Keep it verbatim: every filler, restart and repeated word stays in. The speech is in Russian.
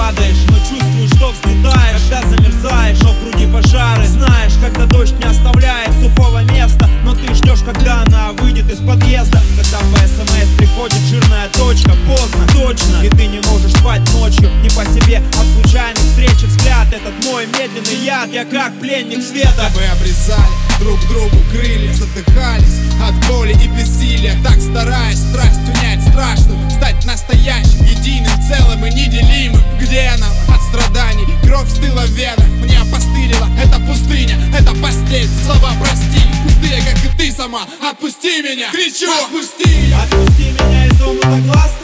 падаешь, но чувствуешь, что взлетаешь. Когда замерзаешь, но в груди пожары. Знаешь, когда дождь не оставляет сухого места, но ты ждешь, когда она выйдет из подъезда. Когда по смс приходит жирная точка, поздно, точно, и ты не можешь спать ночью. Не по себе от случайных встреч и взгляд. Этот мой медленный яд, я как пленник света. Мы обрезали друг другу крылья, задыхались от боли и бессилия, так стараясь страсть унять страшную, стать настоящим, единым, целым и неделимым. Где нам от страданий? Кровь стыла в венах, мне опостылила эта пустыня, это постель, слова прости, пустые, как и ты сама. Отпусти меня, кричу, отпусти! Отпусти меня из омута глаз.